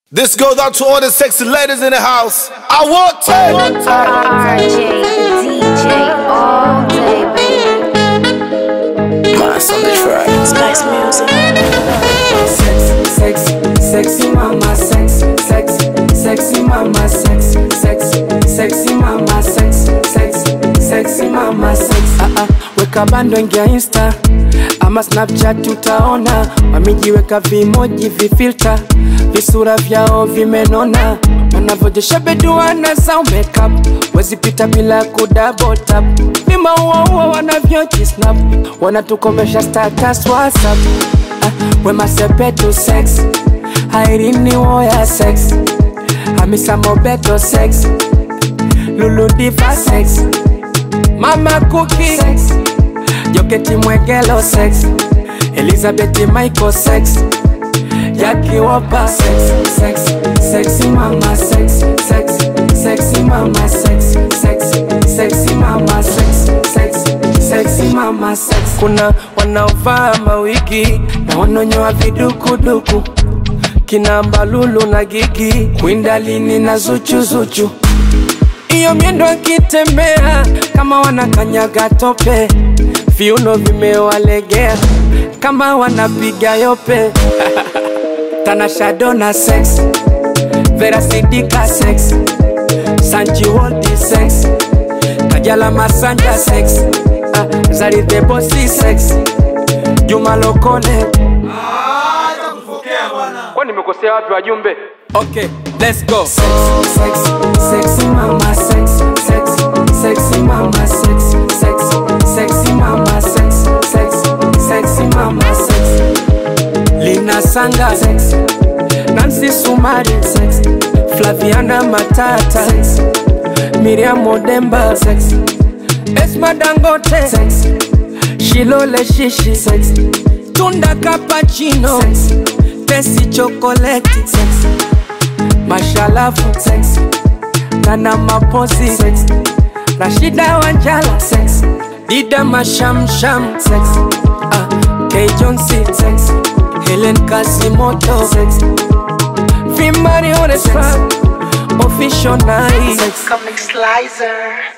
This goes out to all the sexy ladies in the house. I want to RJ, DJ, all day, baby. Mass on the track. Spice music. Sexy mama, sexy mama, sexy mama, sexy mama. Weka bando ingia Insta ama Snapchat utaona wamejiweka vimoji vifilter, visura vyao vimenona, wanavyojesha beduana za makeup, wezi pita bila kudouble tap, vima uwa wanavyojisnap, wanatukomesha status WhatsApp. Wema sepetu sex, Irene Uwoya sex, Hamisa Mobeto sex, Lulu Diva sex, Mama Cookie sex, Joketi Mwegelo sex, Elizabeth Michael sex, Jackie Wopa sex, sexy mama sex, sexy mama sex, sexy mama sex, sexy mama sex. Kuna wanaovaa mawigi na wanonyoa vidukuduku, kina Mbalulu na Gigi, Kwindalini na Zuchu. Iyo miendo akitembea kama wanakanyaga tope, viuno vimewalegea kama wanapiga yope. Tanasha Donna sex, Vera Sidika sex, Sanji Waldi sex, Kajala Masanja sex, Zari the Bossy sex, Juma Lokole. Kwa nimekosea wapi wajumbe? Okay, let's go. Sexy mama sex, sexy mama sex, sexy mama sex, sexy mama sex. Lina Sanga sex, Nancy Sumari sex, Flaviana Matata sex, Miriam Modemba sex, Esma Dangote sex, Shilole Shishi sex, Tunda Cappuccino sex, Tessie Chocolate sex, Mashalafu sex, Nana Maposi sex, Rashida Wanjala sex, Dida Mashamsham sex, K. Johnson sex, Helen Kasimoto sex, Vimari on the track, Official Night sex, Comic Slicer.